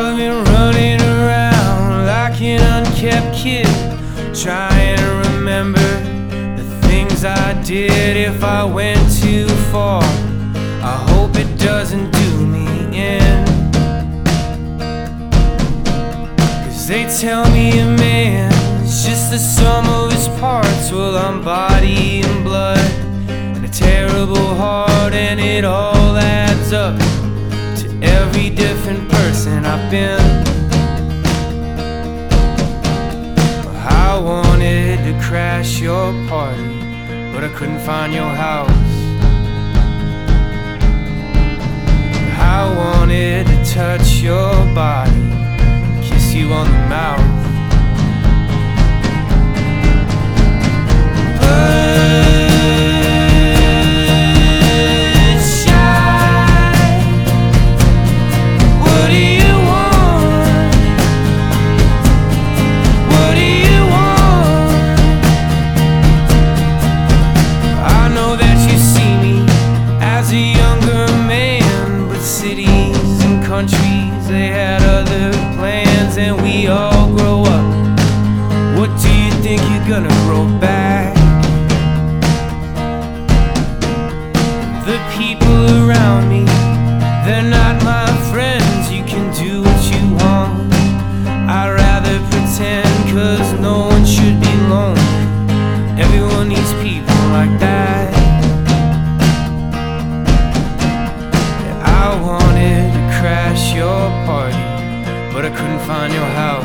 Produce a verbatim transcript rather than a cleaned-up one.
I've been running around like an unkept kid, trying to remember the things I did. If I went too far, I hope it doesn't do me in. 'Cause they tell me a man is just the sum of his parts. Well, I'm body and blood and a terrible heart, and it all adds up to every different person I've been. I wanted to crash your party, but I couldn't find your house. I wanted to touch your body, kiss you on the mouth. Countries, they had other plans, and we all grow up. What do you think you're gonna grow back? The people around me, they're not my friends. You can do what you want, I'd rather pretend, 'cause no one should be lonely. Everyone needs people like that. Yeah, I wanted crash your party, but I couldn't find your house.